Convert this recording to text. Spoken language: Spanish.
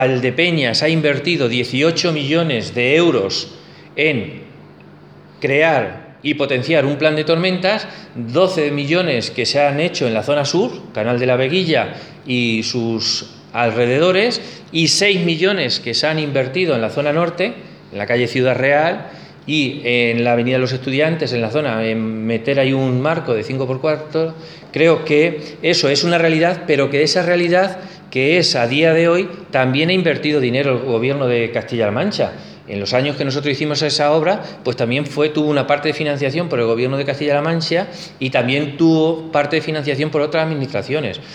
Valdepeñas ha invertido 18 millones de euros en crear y potenciar un plan de tormentas, 12 millones que se han hecho en la zona sur, Canal de la Veguilla y sus alrededores, y 6 millones que se han invertido en la zona norte, en la calle Ciudad Real y en la Avenida de los Estudiantes, en la zona, en meter ahí un marco de 5×4. Creo que eso es una realidad, pero que esa realidad, que es a día de hoy, también ha invertido dinero el Gobierno de Castilla-La Mancha. En los años que nosotros hicimos esa obra, pues también tuvo una parte de financiación por el Gobierno de Castilla-La Mancha y también tuvo parte de financiación por otras administraciones.